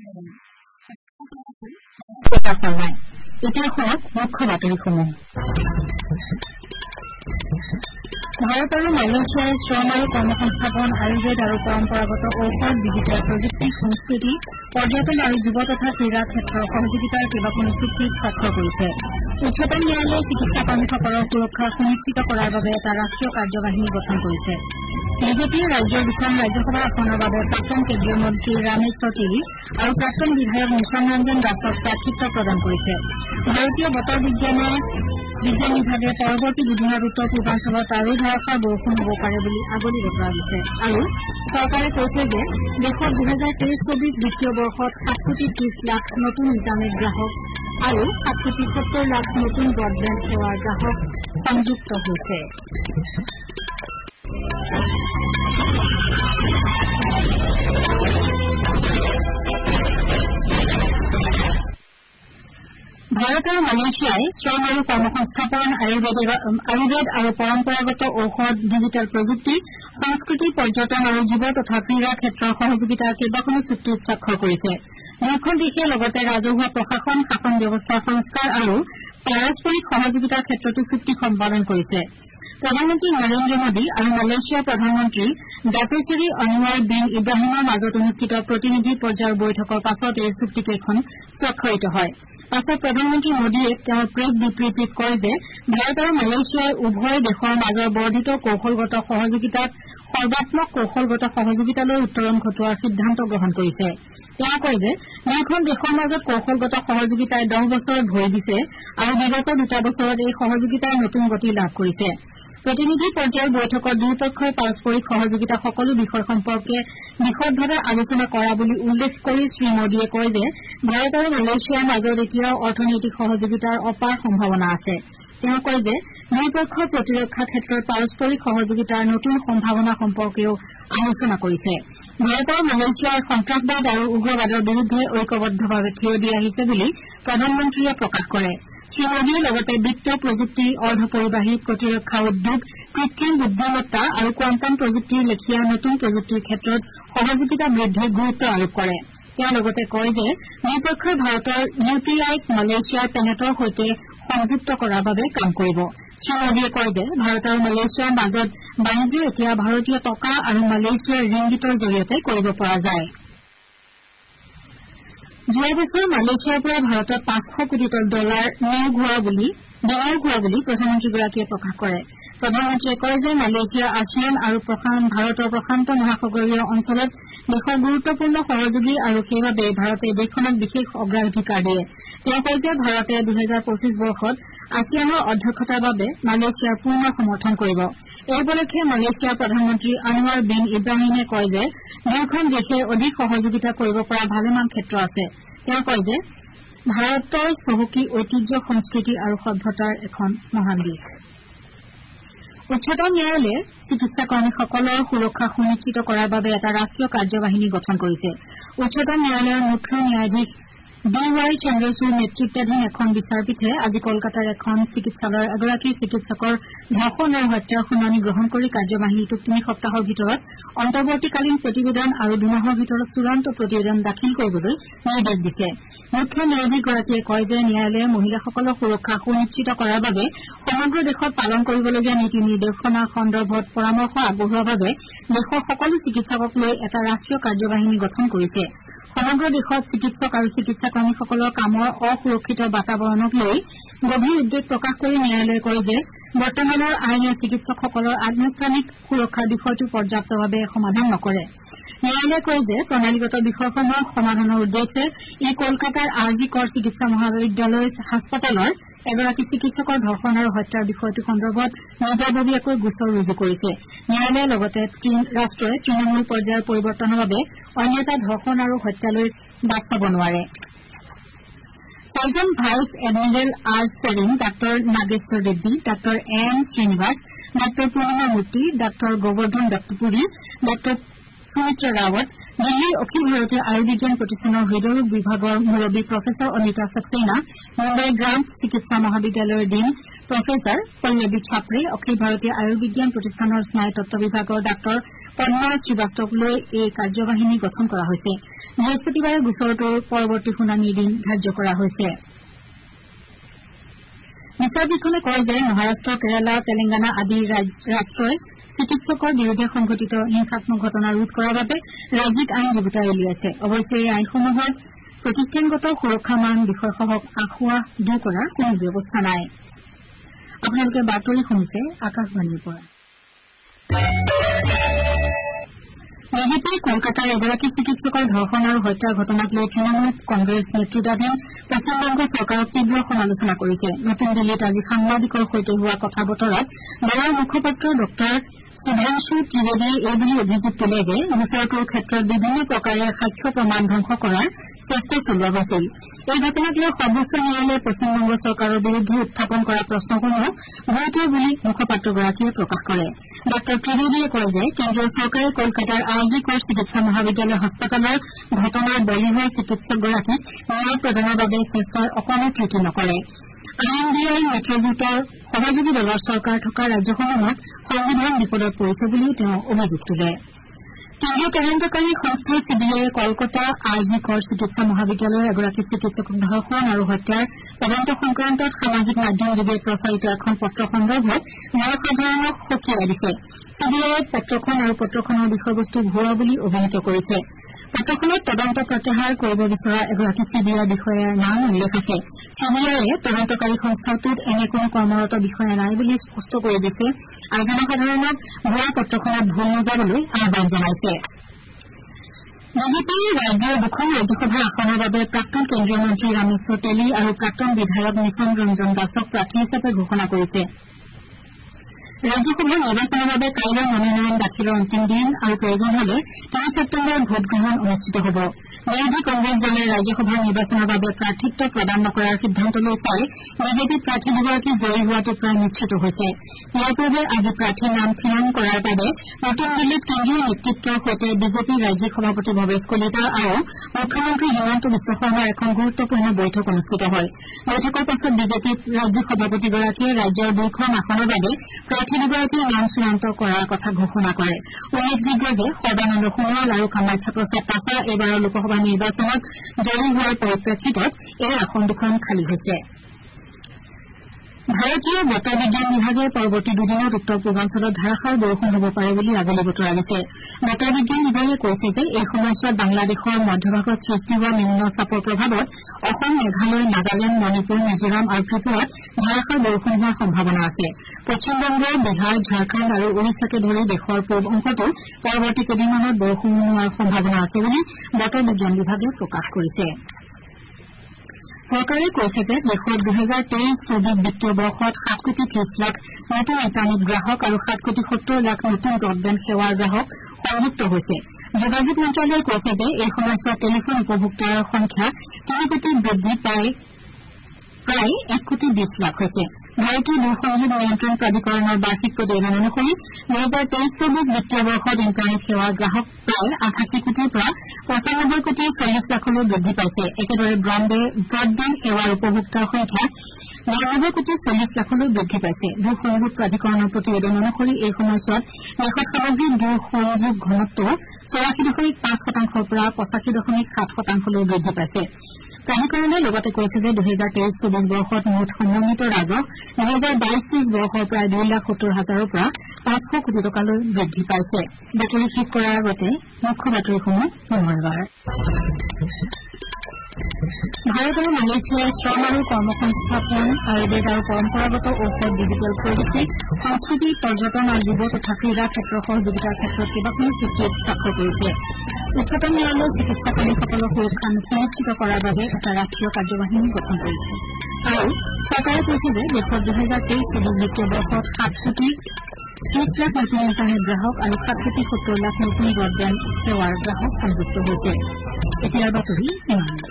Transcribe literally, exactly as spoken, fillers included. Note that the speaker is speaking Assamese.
এতিয়া শুনক মুখ্য বাতৰিসমূহ। ভাৰত আৰু মালয়েছিয়াই শ্ৰম আৰু কৰ্মসংস্থাপন, আয়ুৰ্বেদ আৰু পৰম্পৰাগত ঔষধ, ডিজিটেল প্ৰযুক্তি, সংস্কৃতি, পৰ্যটন আৰু যুৱ তথা ক্ৰীড়া ক্ষেত্ৰৰ সহযোগিতাৰ কেইবাখনো চুক্তিত স্বাক্ষৰ কৰিছে। উচ্চতম ন্যায়ালয়ে চিকিৎসা কৰ্মীসকলৰ সুৰক্ষা সুনিশ্চিত কৰাৰ বাবে এটা ৰাষ্ট্ৰীয় কাৰ্যবাহিনী গঠন কৰিছে। বিজেপিয়ে ৰাজ্যৰ দুখন ৰাজ্যসভা আসনৰ বাবে প্ৰাক্তন কেন্দ্ৰীয় মন্ত্ৰী ৰামেশ্বৰ তেলী আৰু প্ৰাক্তন বিধায়ক নিশান ৰঞ্জন দাসক প্ৰাৰ্থিত্ব প্ৰদান কৰিছে। ভাৰতীয় বতৰ বিজ্ঞানে বিজ্ঞান বিভাগে পৰৱৰ্তী দুদিনত উত্তৰ পূৰ্বাঞ্চলত আৰু ধাৰাসাৰ বৰষুণ হ'ব পাৰে বুলি আগলি বতৰা দিছে। আৰু চৰকাৰে কৈছে যে দেশত দুহেজাৰ তেইছ চৌবিশ বিত্তীয় বৰ্ষত সাত কোটি ত্ৰিশ লাখ নতুন ইণ্টাৰনেট গ্ৰাহক আৰু সাত কোটি সত্তৰ লাখ নতুন ব্ৰডবেণ্ড সেৱাৰ গ্ৰাহক সংযুক্ত হৈছে। ভাৰত আৰু মালয়েছিয়াই শ্ৰম আৰু কৰ্মসংস্থাপন, আয়ুৰ্বেদ আৰু পৰম্পৰাগত ঔষধ, ডিজিটেল প্ৰযুক্তি, সংস্কৃতি, পৰ্যটন আৰু যুৱ তথা ক্ৰীড়া ক্ষেত্ৰৰ সহযোগিতাৰ কেইবাখনো চুক্তিত স্বাক্ষৰ কৰিছে। দুয়োখন দেশে লগতে ৰাজহুৱা প্ৰশাসন, শাসন ব্যৱস্থাৰ সংস্কাৰ আৰু পাৰস্পৰিক সহযোগিতাৰ ক্ষেত্ৰতো চুক্তি সম্পাদন কৰিছে। প্ৰধানমন্ত্ৰী নৰেন্দ্ৰ মোদী আৰু মালয়েছিয়াৰ প্ৰধানমন্ত্ৰী ডাতুশ্ৰী অনৱাৰ বিন ইব্ৰাহিমৰ মাজত অনুষ্ঠিত প্ৰতিনিধি পৰ্যায়ৰ বৈঠকৰ পাছত এই চুক্তিকেইখন স্বাক্ষৰিত হয়। পাছত প্ৰধানমন্ত্ৰী মোদীয়ে তেওঁৰ প্ৰেছ বিবৃতিত কয় যে ভাৰত আৰু মালয়েছিয়াই উভয় দেশৰ মাজৰ বৰ্ধিত কৌশলগত সহযোগিতাত সৰ্বাত্মক কৌশলগত সহযোগিতালৈ উত্তৰণ ঘটোৱাৰ সিদ্ধান্ত গ্ৰহণ কৰিছে। তেওঁ কয় যে দুয়োখন দেশৰ মাজত কৌশলগত সহযোগিতাই দহ বছৰত ভৰি দিছে আৰু বিগত দুটা বছৰত এই সহযোগিতাই নতুন গতি লাভ কৰিছে। প্ৰতিনিধি পৰ্যায়ৰ বৈঠকত দুয়োপক্ষই পাৰস্পৰিক সহযোগিতা সকলো বিষয় সম্পৰ্কে বিশদভাৱে আলোচনা কৰা বুলি উল্লেখ কৰি শ্ৰীমোদীয়ে কয় যে ভাৰত আৰু মালয়েছিয়াৰ মাজত এতিয়াও অৰ্থনৈতিক সহযোগিতাৰ অপাৰ সম্ভাৱনা আছে। তেওঁ কয় যে দুয়োপক্ষৰ প্ৰতিৰক্ষা ক্ষেত্ৰত পাৰস্পৰিক সহযোগিতাৰ নতুন সম্ভাৱনা সম্পৰ্কেও আলোচনা কৰিছে। ভাৰত আৰু মালয়েছিয়াই সন্ত্ৰাসবাদ আৰু উগ্ৰবাদৰ বিৰুদ্ধে ঐক্যবদ্ধভাৱে থিয় দি আহিছে বুলি প্ৰধানমন্ত্ৰীয়ে প্ৰকাশ কৰে। শ্ৰীমোদীয়ে লগতে বিত্ত, প্ৰযুক্তি, অৰ্ধপৰিবাহী, প্ৰতিৰক্ষা উদ্যোগ, কৃত্ৰিম বুদ্ধিমত্তা আৰু কোৱাণ্টাম প্ৰযুক্তিৰ লেখীয়া নতুন প্ৰযুক্তিৰ ক্ষেত্ৰত সহযোগিতা বৃদ্ধিৰ গুৰুত্ব আৰোপ কৰে। তেওঁ লগতে কয় যে দুয়োপক্ষই ভাৰতৰ ইউ পি আইক মালয়েছিয়াৰ পেনেটৰ সৈতে সংযুক্ত কৰাৰ বাবে কাম কৰিব। শ্ৰীমোদীয়ে কয় যে ভাৰত আৰু মালয়েছিয়াৰ মাজত বাণিজ্য এতিয়া ভাৰতীয় টকা আৰু মালয়েছিয়াৰ ৰিংগিটৰ জৰিয়তে কৰিব পৰা যায়। যোৱা বছৰ মালয়েছিয়াৰ পৰা ভাৰতত পাঁচশ কোটি ডলাৰ নিয়োগ হোৱা বুলি বিনিয়োগ হোৱা বুলি প্ৰধানমন্ত্ৰীগৰাকীয়ে প্ৰকাশ কৰে। প্ৰধানমন্ত্ৰীয়ে কয় যে মালয়েছিয়া আছিয়ান আৰু ভাৰতৰ প্ৰশান্ত মহাসাগৰীয় অঞ্চলত দেশৰ গুৰুত্বপূৰ্ণ সহযোগী আৰু সেইবাবে ভাৰতে দেশখনক বিশেষ অগ্ৰাধিকাৰ দিয়ে। তেওঁ কয় যে ভাৰতে দুহেজাৰ পঁচিছ বৰ্ষত আছিয়ানৰ অধ্যক্ষতাৰ বাবে মালয়েছিয়াৰ পূৰ্ণ সমৰ্থন কৰিব। এই উপলক্ষে মালয়েছিয়াৰ প্ৰধানমন্ত্ৰী অনৱাৰ বিন ইব্ৰাহিমে কয় যে দুয়োখন দেশে অধিক সহযোগিতা কৰিব পৰা ভালেমান ক্ষেত্ৰ আছে। তেওঁ কয় যে ভাৰতৰ চহকী ঐতিহ্য, সংস্কৃতি আৰু সভ্যতাৰ এখন মহান দেশ। উচ্চতম ন্যায়ালয়ে চিকিৎসা কৰ্মীসকলৰ সুৰক্ষা সুনিশ্চিত কৰাৰ বাবে এটা ৰাষ্ট্ৰীয় কাৰ্যবাহিনী গঠন কৰিছে। উচ্চতম ন্যায়ালয়ৰ মুখ্য ন্যায়াধীশ ডি ৱাই চন্দ্ৰচূড় নেতৃত্বাধীন এখন বিচাৰপীঠে আজি কলকাতাৰ এখন চিকিৎসালয়ৰ এগৰাকী চিকিৎসকৰ ধৰ্ষণ আৰু হত্যাৰ শুনানি গ্ৰহণ কৰি কাৰ্যবাহিনীটোক তিনি সপ্তাহৰ ভিতৰত অন্তৰ্বৰ্তীকালীন প্ৰতিবেদন আৰু দুমাহৰ ভিতৰত চূড়ান্ত প্ৰতিবেদন দাখিল কৰিবলৈ নিৰ্দেশ দিছে। মুখ্য ন্যায়াধীশগৰাকীয়ে কয় যে ন্যায়ালয়ে মহিলাসকলৰ সুৰক্ষা সুনিশ্চিত কৰাৰ বাবে সমগ্ৰ দেশত পালন কৰিবলগীয়া নীতি নিৰ্দেশনাৰ সন্দৰ্ভত পৰামৰ্শ আগবঢ়োৱাৰ বাবে দেশৰ সকলো চিকিৎসকক লৈ এটা ৰাষ্ট্ৰীয় কাৰ্যবাহিনী গঠন কৰিছে। সমগ্ৰ দেশত চিকিৎসক আৰু চিকিৎসা কৰ্মীসকলৰ কামৰ অসুৰক্ষিত বাতাবৰণক লৈ গভীৰ উদ্বেগ প্ৰকাশ কৰি ন্যায়ালয়ে কয় যে বৰ্তমানৰ আইনে চিকিৎসকসকলৰ আনুষ্ঠানিক সুৰক্ষাৰ বিষয়টো পৰ্যাপ্তভাৱে সমাধান নকৰে। ন্যায়ালয়ে কয় যে প্ৰণালীগত বিষয়সমূহ সমাধানৰ উদ্দেশ্যে ই কলকাতাৰ আৰ জি কৰ চিকিৎসা মহাবিদ্যালয় হাস্পতালৰ এগৰাকী চিকিৎসকৰ ধৰ্ষণ আৰু হত্যাৰ বিষয়টো সন্দৰ্ভত নিজাববীয়াকৈ গোচৰ ৰুজু কৰিছে। ন্যায়ালয়ে লগতে ৰাষ্ট্ৰই তৃণমূল পৰ্যায়ৰ পৰিৱৰ্তনৰ বাবে অন্য এটা ধৰ্ষণ আৰু হত্যালৈ বাট চাব নোৱাৰে। ছয়জন ভাইচ এডমিৰেল আৰ ছেৰিং, ডাঃ নাগেশ্বৰ ৰেড্ডী, ডাঃ এ এম শ্ৰীনিবাস, ডাঃ পূৰ্ণিমা মূৰ্তি, ডাঃ গোৱৰ্ধন দত্তপুৰী, ডাঃ সুমিত্ৰা ৰাৱত, দিল্লীৰ অখিল ভাৰতীয় আয়ুৰ্বিজ্ঞান প্ৰতিষ্ঠানৰ হৃদৰোগ বিভাগৰ মুৰববী প্ৰফেচৰ অনিতা ছাক্সেনা, মুম্বাইৰ গ্ৰাণ্ট চিকিৎসা মহাবিদ্যালয়ৰ ডিন প্ৰফেচৰ পল্লৱী ছাপ্ৰে, অখিল ভাৰতীয় আয়ুৰ্বিজ্ঞান প্ৰতিষ্ঠানৰ স্নায়ুতত্ব বিভাগৰ ডাঃ পদ্মা শ্ৰীবাস্তৱক লৈ এই কাৰ্যবাহিনী গঠন কৰা হৈছে। বৃহস্পতিবাৰে গোচৰটোৰ পৰৱৰ্তী শুনানিৰ দিন ধাৰ্য কৰা হৈছে। বিচাৰপীঠখনে কয় যে মহাৰাট্ট, কেৰালা, তেলেংগানা আদি ৰাষ্ট্ৰই চিকিৎসকৰ বিৰুদ্ধে সংঘটিত হিংসাত্মক ঘটনা ৰোধ কৰাৰ বাবে ৰাজ্যিক আইন যুগুতাই উলিয়াইছে। অৱশ্যে এই আইনসমূহত প্ৰতিষ্ঠানগত সুৰক্ষা মান বিষয়সমূহক আসোঁৱাহ দূৰ কৰাৰ কোনো ব্যৱস্থা নাই। আপোনালোকে বাতৰি শুনিছে আকাশবাণীৰ পৰা। বিজেপিয়ে কলকাতাৰ এগৰাকী চিকিৎসকৰ ধৰ্ষণ আৰু হত্যাৰ ঘটনাক লৈ তৃণমূল কংগ্ৰেছ নেতৃত্বাধীন পশ্চিমবংগ চৰকাৰক তীব্ৰ সমালোচনা কৰিছে। নতুন দিল্লীত আজি সাংবাদিকৰ সৈতে হোৱা কথা বতৰাত দলৰ মুখপাত্ৰ ডঃ সুধাংশু ত্ৰিবেদীয়ে এই বুলি অভিযোগ তোলে যে গোচৰটোৰ ক্ষেত্ৰত বিভিন্ন প্ৰকাৰে সাক্ষ্য প্ৰমাণ ধ্বংস কৰাৰ চেষ্টা চলোৱা হৈছিল। এই ঘটনাক লৈ সৰ্বোচ্চ ন্যায়ালয়ে পশ্চিমবংগ চৰকাৰৰ বিৰুদ্ধে উত্থাপন কৰা প্ৰশ্নসমূহ গুৰুতৰ বুলি মুখপাত্ৰগৰাকীয়ে প্ৰকাশ কৰে। ডঃ ত্ৰিবেদীয়ে কয় যে কেন্দ্ৰীয় চৰকাৰে কলকাতাৰ আৰ জি কৰ চিকিৎসা মহাবিদ্যালয় হাস্পতালৰ ঘটনাৰ বলি হোৱা চিকিৎসকগৰাকীক ন্যায় প্ৰদানৰ বাবে চেষ্টাৰ অকণো ত্ৰুটি নকৰে। আই এন ডি আই নেতৃত্বৰ সহযোগী দলৰ চৰকাৰ থকা ৰাজ্যসমূহত সংবিধান বিপদত পৰিছে বুলিও তেওঁ অভিযোগ তোলে। কেন্দ্ৰীয় তদন্তকাৰী সংস্থা চি বি আইয়ে কলকাতা আৰ জি কৰ চিকিৎসা মহাবিদ্যালয়ৰ এগৰাকী চিকিৎসকক ধৰ্ষণ আৰু হত্যাৰ তদন্ত সংক্ৰান্তত সামাজিক মাধ্যমযোগে প্ৰচাৰিত এখন পত্ৰ সন্দৰ্ভত জনসাধাৰণক সকীয়াই দিছে। চি বি আইয়ে পত্ৰখন আৰু পত্ৰখনৰ বিষয়বস্তু ভুৱা বুলি অভিহিত কৰিছে। পত্ৰখনত তদন্ত প্ৰত্যাহাৰ কৰিব বিচৰা এগৰাকী চি বি আই বিষয়াৰ নাম উল্লেখ আছে। চি বি আইয়ে তদন্তকাৰী সংস্থাটোত এনে কোনো কৰ্মৰত বিষয়া নাই বুলি স্পষ্ট কৰি দিছে আৰু জনসাধাৰণক ভুৱা পত্ৰখনত ভুল নযাবলৈ আহ্বান জনাইছে। বিজেপিয়ে ৰাজ্যৰ দুখন ৰাজ্যসভাৰ আসনৰ বাবে প্ৰাক্তন কেন্দ্ৰীয় মন্ত্ৰী ৰামেশ্বৰ তেলী আৰু প্ৰাক্তন বিধায়ক নিচন ৰঞ্জন দাসক প্ৰাৰ্থী হিচাপে ঘোষণা কৰিছে। ৰাজ্যসভাৰ নিৰ্বাচনৰ বাবে কাইলৈ মনোনয়ন দাখিলৰ অন্তিম দিন আৰু প্ৰয়োজন হলে তিনি ছেপ্টেম্বৰত ভোটগ্ৰহণ অনুষ্ঠিত হ'ব। বিৰোধী কংগ্ৰেছ দলে ৰাজ্যসভাৰ নিৰ্বাচনৰ বাবে প্ৰাৰ্থিত্ব প্ৰদান নকৰাৰ সিদ্ধান্তলৈ চাই বিজেপি প্ৰাৰ্থী দুগৰাকী জয়ী হোৱাটো প্ৰায় নিশ্চিত হৈছে। ইয়াৰ পূৰ্বে আজি প্ৰাৰ্থীৰ নাম থিৰাং কৰাৰ বাবে নতুন দিল্লীত কেন্দ্ৰীয় নেতৃত্বৰ সৈতে বিজেপিৰ ৰাজ্যিক সভাপতি ভৱেশ কলিতা আৰু মুখ্যমন্ত্ৰী হিমন্ত বিশ্ব শৰ্মাৰ এখন গুৰুত্বপূৰ্ণ বৈঠক অনুষ্ঠিত হয়। বৈঠকৰ পাছত বিজেপিৰ ৰাজ্যিক সভাপতিগৰাকীয়ে ৰাজ্যৰ দুয়োখন আসনৰ বাবে প্ৰাৰ্থী দুগৰাকীৰ নাম চূড়ান্ত কৰাৰ কথা ঘোষণা কৰে। উল্লেখযোগ্য যে সৰ্বানন্দ সোণোৱাল আৰু কামাখ্যা প্ৰসাদ তাছা এইবাৰৰ লোকসভা নিৰ্বাচনত জয়ী হোৱাৰ পৰিপ্ৰেক্ষিতত এই আসন দুখন খালী হৈছে। ভাৰতীয় বতৰ বিজ্ঞান বিভাগে পৰৱৰ্তী দুদিনত উত্তৰ পূৰ্বাঞ্চলত ধাৰাসাৰ বৰষুণ হ'ব পাৰে বুলি আগলি বতৰা দিছে। বতৰ বিজ্ঞান বিভাগে কৈছে যে এই সময়ছোৱাত বাংলাদেশৰ মধ্যভাগত সৃষ্টি হোৱা নিম্ন চাপৰ প্ৰভাৱত অসম, মেঘালয়, নাগালেণ্ড, মণিপুৰ, মিজোৰাম আৰু ত্ৰিপুৰাত ধাৰাসাৰ বৰষুণ হোৱাৰ সম্ভাৱনা আছে। পশ্চিমবংগ, বিহাৰ, ঝাৰখণ্ড আৰু ওড়িশাকে ধৰি দেশৰ পূব অংশতো পৰৱৰ্তী কেইদিনমানত বৰষুণ হোৱাৰ সম্ভাৱনা আছে বুলি বতৰ বিজ্ঞান বিভাগে প্ৰকাশ কৰিছে। চৰকাৰে কৈছে যে দেশত দুহেজাৰ তেইছ চৌবিশ বিত্তীয় বৰ্ষত সাত কোটি ত্ৰিশ লাখ নতুন ইণ্টাৰনেট গ্ৰাহক আৰু সাত কোটি সত্তৰ লাখ নতুন ব্ৰডবেণ্ড সেৱাৰ গ্ৰাহক সংযুক্ত হৈছে। যোগাযোগ মন্ত্ৰালয়ে কৈছে যে এই সময়ছোৱাত টেলিফোন উপভোক্তাৰ সংখ্যা তিনি কোটি বৃদ্ধি পাই প্ৰায় এক কোটি বিশ লাখ হৈছে। ভাৰতীয় দূৰসংযোগ নিয়ন্ত্ৰণ প্ৰাধিকৰণৰ বাৰ্ষিক প্ৰতিবেদন অনুসৰি দুহেজাৰ তেইছ চৌবিশ বিত্তীয় বৰ্ষত ইণ্টাৰনেট সেৱাৰ গ্ৰাহক প্ৰায় আঠাশী কোটিৰ পৰা পঁচানব্বৈ কোটি চল্লিশ লাখলৈ বৃদ্ধি পাইছে। একেদৰে ব্ৰডবেণ্ড সেৱাৰ উপভোক্তাৰ সংখ্যা নিৰানব্বৈ কোটি চল্লিশ লাখলৈ বৃদ্ধি পাইছে। দূৰসংযোগ প্ৰাধিকৰণৰ প্ৰতিবেদন অনুসৰি এই সময়ছোৱাত দেশত সামগ্ৰিক দূৰসংযোগ ঘনত্ব চৌৰাশী দশমিক পাঁচ শতাংশৰ পৰা পঁচাশী দশমিক সাত শতাংশলৈ বৃদ্ধি পাইছে। প্ৰাধিকৰণে লগতে কৈছে যে দুহেজাৰ তেইছ চৌবিশ বৰ্ষত মুঠ সমন্বিত ৰাজহ দুহেজাৰ বাইশ ত্ৰিশ বৰ্ষৰ প্ৰায় দুই লাখ সত্তৰ হাজাৰৰ পৰা পাঁচশ কোটি টকালৈ বৃদ্ধি পাইছে। বাতৰি শেষ কৰাৰ আগতে মুখ্য বাতৰিসমূহ পুনৰ এবাৰ। ভাৰত আৰু মালয়েছিয়াই শ্ৰম আৰু কৰ্মসংস্থাপন, আয়ুৰ্বেদ আৰু পৰম্পৰাগত ঔষধ, ডিজিটেল প্ৰযুক্তি, সংস্কৃতি, পৰ্যটন আৰু যুৱ তথা ক্ৰীড়া ক্ষেত্ৰৰ সহযোগিতাৰ ক্ষেত্ৰত কেইবাখনো চুক্তিত স্বাক্ষৰ কৰিছে। উচ্চতম ন্যায়ালয়ে চিকিৎসাকৰ্মীসকলৰ সুৰক্ষা সুনিশ্চিত কৰাৰ বাবে এটা ৰাষ্ট্ৰীয় কাৰ্যবাহিনী গঠন কৰিছে। আৰু চৰকাৰে কৈছে যে দেশত দুহেজাৰ তেইছ চৌবিশ বিত্তীয় বৰ্ষত সাত কোটি ত্ৰিশ লাখ নতুন ইণ্টাৰনেট গ্ৰাহক আৰু সাত কোটি সত্তৰ লাখ নতুন ব্ৰডবেণ্ড সেৱাৰ গ্ৰাহক সংযুক্ত হৈছে। এতিয়াৰ বাতৰি ইমানেই।